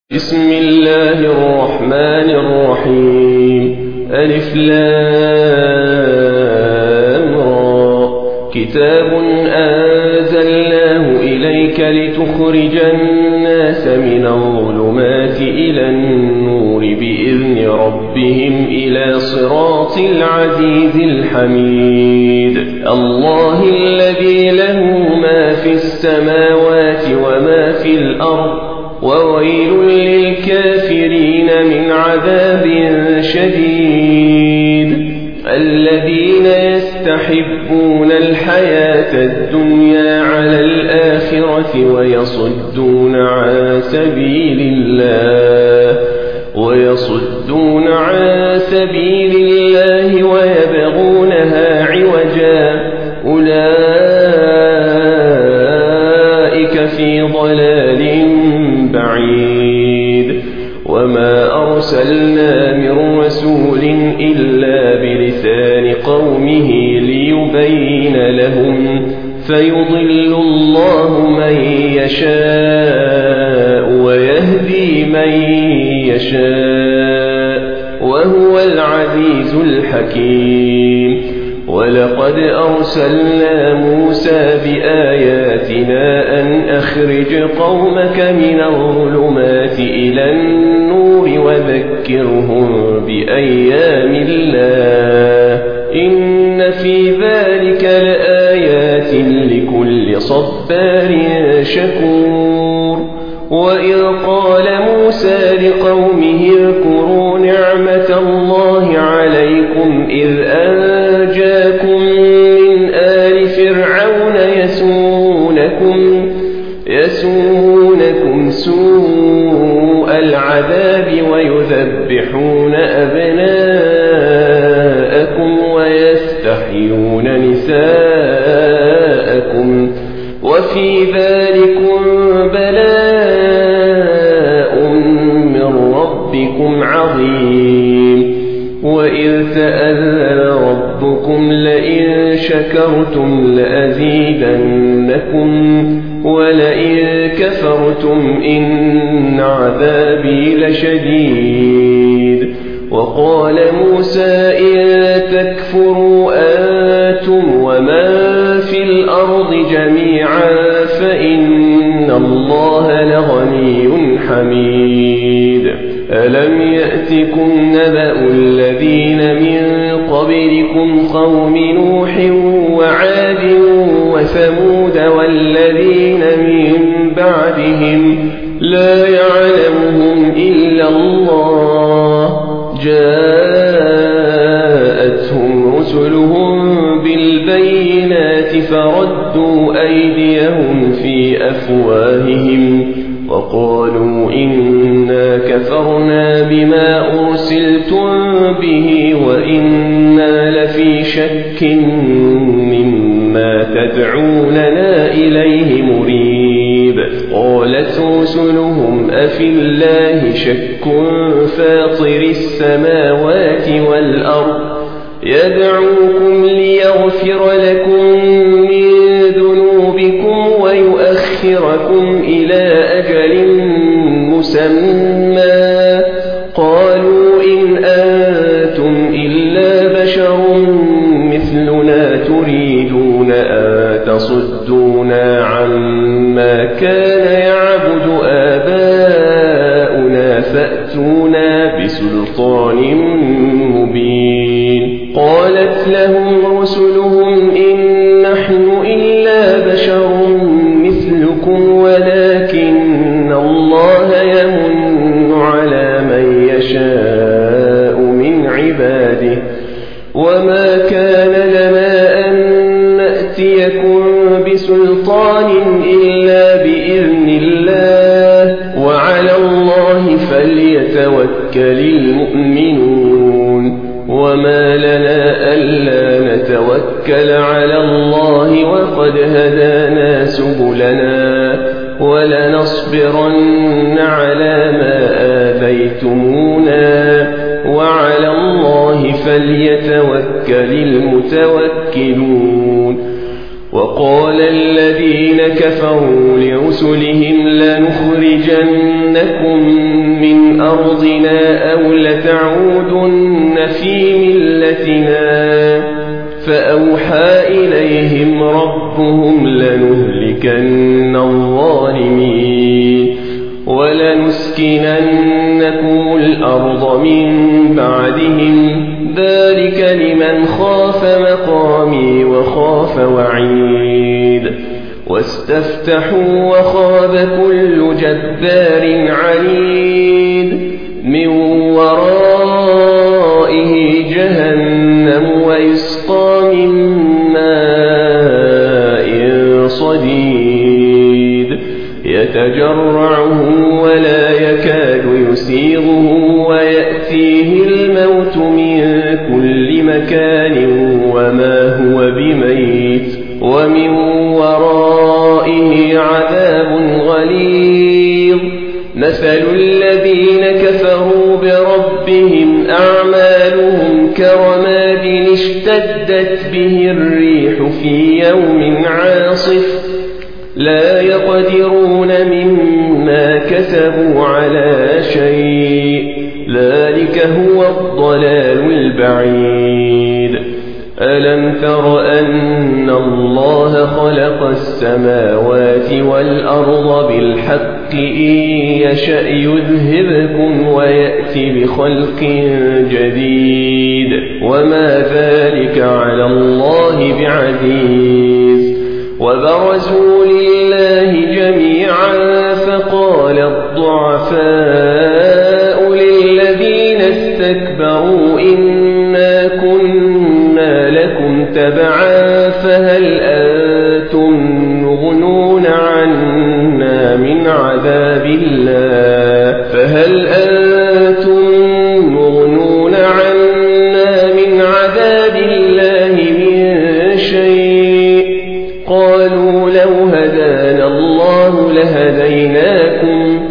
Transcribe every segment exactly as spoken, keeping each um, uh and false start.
بسم الله الرحمن الرحيم. ألف لام را. كتاب أنزلناه إليك لتخرج الناس من الظلمات إلى النور بإذن ربهم إلى صراط العزيز الحميد. الله الذي له ما في السماوات وما في الأرض وويل للكافرين من عذاب شديد. الذين يستحبون الحياة الدنيا على الآخرة ويصدون عن سبيل الله ويصدون عن سبيل الله ويبغونها عوجا أولئك في ضلال بعيد. وما أرسلنا من رسول إلا بلسان قومه ليبين لهم فيضل الله من يشاء ويهدي من يشاء وهو العزيز الحكيم. ولقد أرسلنا موسى بآياتنا أن أخرج قومك من الظلمات إلى النور وذكرهم بأيام الله إن في ذلك لآيات لكل صبار شكور. وإذ قال موسى لقومه اذكروا نعمة الله عليكم إذ أنجاكم من آل فرعون يسومونكم, يسومونكم سوء العذاب ويذبحون أبناءكم ويستحيون نساءكم وفي ذلكم بلاء من ربكم عظيم. وإذ تأذن ربكم لئن شكرتم لأزيدنكم ولئن كفرتم إن عذابي لشديد. وقال موسى إن تكفروا أنتم ومن في الأرض جميعا فإن الله لغني حميد. ألم يأتكم نبأ الذين من قبلكم قوم نوح وعاد وثمود والذين من بعدهم لا يعلمهم إلا الله جاءتهم رسلهم بالبينات فردوا أيديهم في أفواههم وقالوا إنا كفرنا بما أرسلتم به وإنا لفي شك مما تدعوننا إليه مريب. قالت رسلهم أفي الله شك فاطر السماوات والأرض يدعوكم ليغفر لكم من ذنوبكم ويؤخركم إلى أجل مسمى قالوا إن أنتم إلا بشر مثلنا تريدون أن تصدونا عما كان يعبد آباؤنا فأتونا بسلطان مبين. قالت لهم رسلهم إن نحن إلا بشر مثلكم ولكن الله يمن على من يشاء من عباده وما كان لنا أن نأتيكم بسلطان إلا بإذن الله وعلى الله فليتوكل المؤمنون. وما لنا ألا نتوكل على الله وقد هدانا سبلنا ولنصبرن على ما آذيتمونا وعلى الله فليتوكل المتوكلون. وقال الذين كفروا لرسلهم لنخرجنكم أرضنا أو لتعودن في ملتنا فأوحى إليهم ربهم لنهلكن الظالمين ولنسكننكم الأرض من بعدهم ذلك لمن خاف مقامي وخاف وعيد واستفتحوا وخاب كل جبار عنيد من ورائه جهنم ويسقى من ماء صديد يتجرعه ولا يكاد يسيغه ويأتيه الموت من كل مكان وما هو بميت ومن ورائه عذاب غليظ مثل الذين كفروا بربهم أعمالهم كرماد اشتدت به الريح في يوم عاصف لا يقدرون مما كسبوا على شيء ذلك هو الضلال البعيد ألم تر أن الله خلق السماوات والأرض بالحق إن يشأ يذهبكم ويأتي بخلق جديد وما ذلك على الله بعزيز وبرزوا لله جميعا فقال الضعفاء للذين استكبروا إنا كنا لكم تبعا فهل أنتم مغنون عنا من عذاب الله فهل أنتم مغنون عنا من عذاب الله من شيء قالوا لو هدانا الله لهديناكم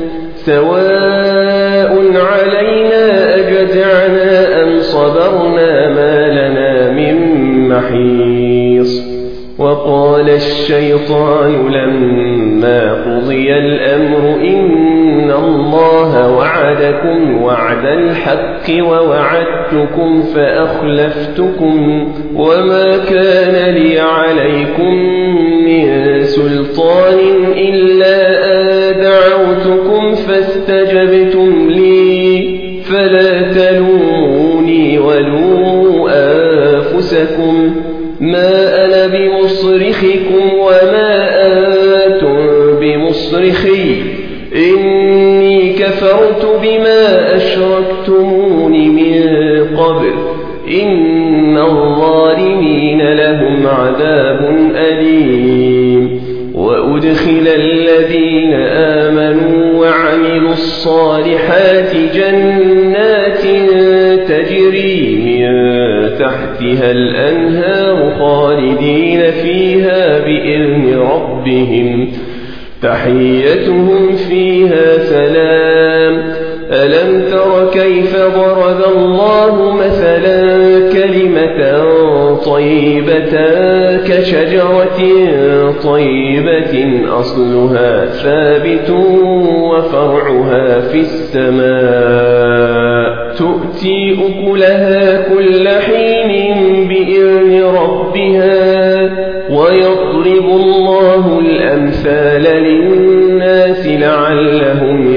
سواء علينا أجزعنا أم صبرنا ما لنا من محيص وقال الشيطان لما قضي الأمر إن الله وعدكم وعد الحق ووعدتكم فأخلفتكم وما كان لي عليكم من سلطان إلا أن دعوتكم فاستجبتم لي فلا تلوموني ولوموا أنفسكم ما أنا بمصرخكم وما أنتم بمصرخي إني كفرت بما أشركتمون من قبل إن الظالمين لهم عذاب أليم وأدخل الذين آمنوا وعملوا الصالحات جنات تجري من تحتها الأنهار خالدين فيها بإذن ربهم تحيتهم فيها سلام ألم تر كيف ضرب الله مثلا كلمة طيبة كشجرة طيبة أصلها ثابت وفرعها في السماء تؤتي أكلها كل حين بإذن ربها ويضرب الله الأمثال للناس لعلهم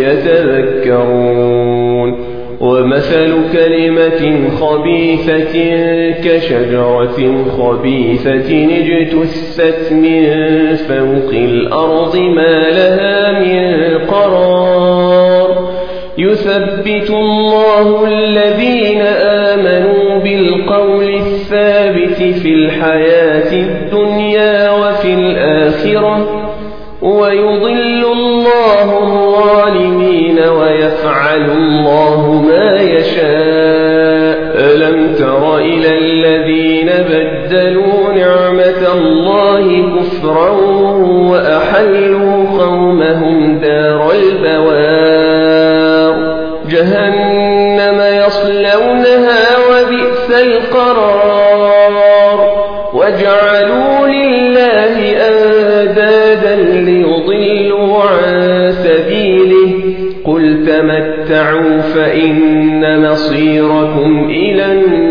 يتذكرون ومثل كلمة خبيثة كشجرة خبيثة اجتثت من فوق الأرض ما لها من قرار يثبت الله الذين آمنوا بالقول الثابت في الحياة الدنيا وفي الآخرة ويضل الله الظالمين ويفعل الله ما يشاء ألم تر إلى الذين بدلوا نعمة الله كفرا وأحلوا قومهم دار البوار جهنم يصلونها وبئس القرار وجعلوا لله أندادا ليضلوا عن سبيله قل تمتعوا تمتعوا فإن مصيركم إلى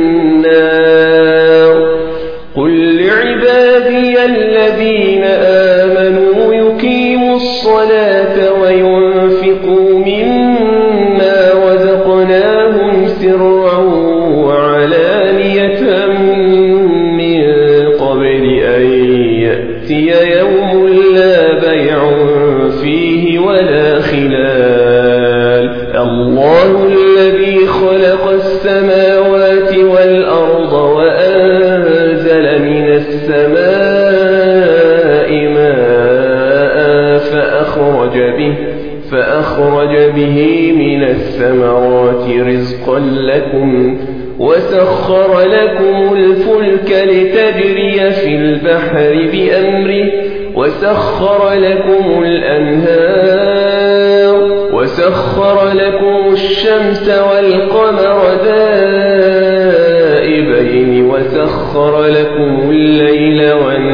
النار قل لعبادي الذين آمنوا يقيموا الصلاة وينفقوا مما رزقناهم سرا وعلانية من قبل أن يأتي يوم لا بيع فيه ولا خلال الله الذي خلق السماوات والأرض وأنزل من السماء ماء فأخرج به فأخرج به من الثمرات رزقا لكم وسخر لكم الفلك لتجري في البحر بأمره وسخر لكم الأنهار وسخر لكم الشمس والقمر دائبين وسخر لكم الليل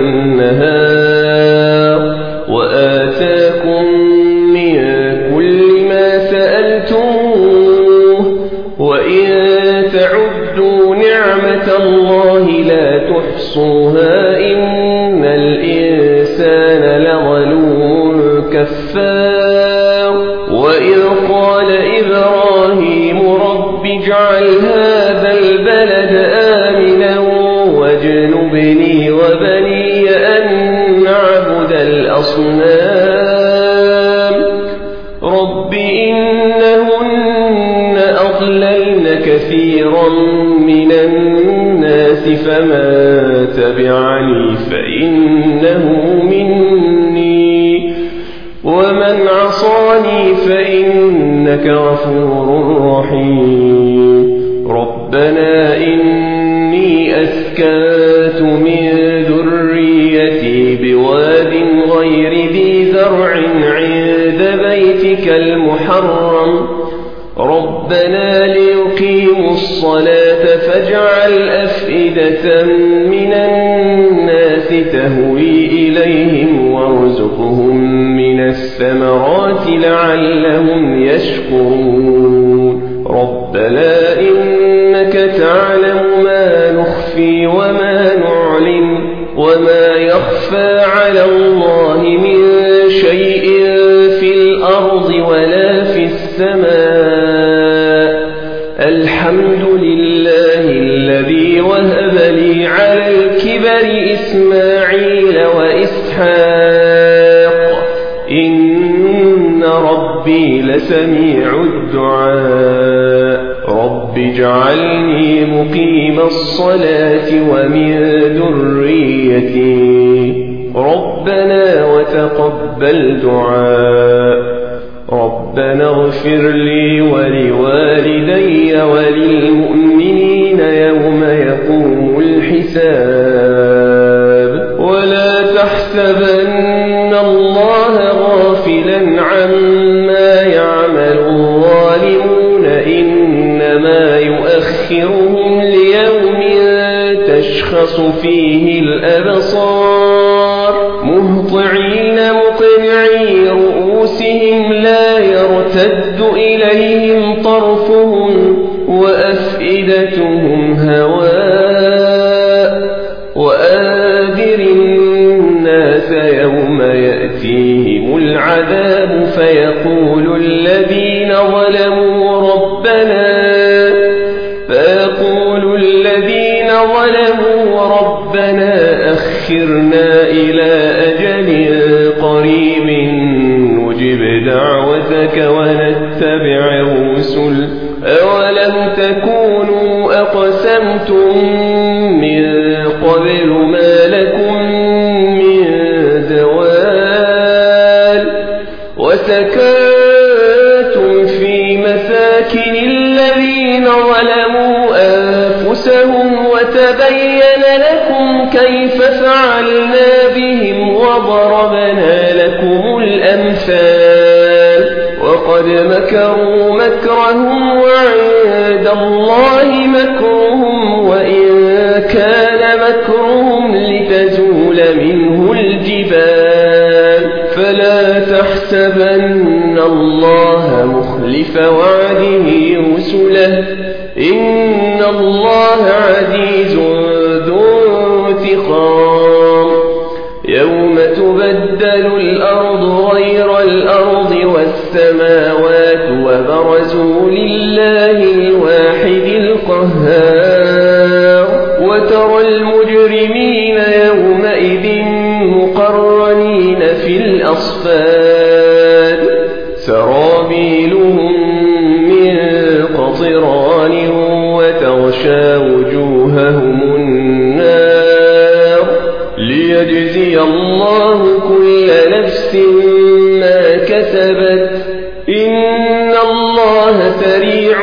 والنهار وآتاكم من كل ما سألتموه وإن تعدوا نعمة الله لا تحصوها إن الإنسان لظلوم كفار وإذ قال إبراهيم رب اجعل هذا البلد آمنا واجنبني وبني أن نعبد الأصنام رب إنهن أضللن كثيرا من الناس فما تبعني فإنه مني ومن عصاني فإنك غفور رحيم ربنا إني أسكنت من ذريتي بواد غير ذي زرع عند بيتك المحرم ربنا ليقيموا الصلاة فاجعل أفئدة من الناس تهوي إليهم وارزقهم من الثمرات لعلهم يشكرون ربنا إنك تعلم ما نخفي وما نعلن وما يخفى على الله من شيء في الأرض ولا في السماء الحمد لله الذي وهب لي على الكبر إسماعيل وإسحاق إن ربي لسميع الدعاء رب اجعلني مقيم الصلاة ومن ذريتي ربنا وتقبل دعاء ربنا اغفر لي ولوالدي وللمؤمنين يوم يقوم الحساب ولا تحسبن الله غافلا عما يعمل الظالمون إنما يؤخرهم ليوم تشخص فيه الأبصار مهطعين مقنعي رؤوسهم لا يرتد إليهم طرفهم وأفئدتهم هواء وأنذر الناس يوم يأتيهم العذاب فيقول الذين ظلموا ربنا فيقول الذين ظلموا ربنا أخرنا إلى أجل قريب نجب دعوتك ونتبع الرسل أولم تكونوا أقسمتم من قبل ما لكم من زوال وسكنتم في مساكن الذين ظلموا أنفسهم وتبين لكم كيف فعلنا بهم وضربنا لكم الأمثال وقد مكروا مكرهم وعند الله مكرهم وإن كان مكرهم لتزول منه الجبال فلا تحسبن الله مخلف وعده عليه رسله إن الله عزيز ذو انتقام يوم تبدل الأرض غير الأرض والسماوات وبرزوا لله الواحد القهار وترى المجرمين يومئذ مقرنين في الأصفاد سرابيلهم من قطران وتغشى وجوههم النار ليجزي الله كل نفس ما كسبت إن الله سريع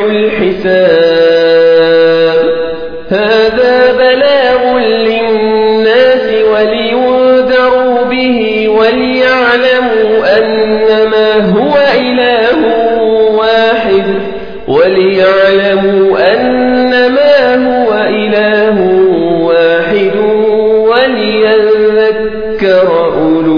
الحساب هذا بلاغ للناس ولينذروا به وليعلموا أنما هو إله واحد وليعلموا أنما هو إله واحد وليذكر أولو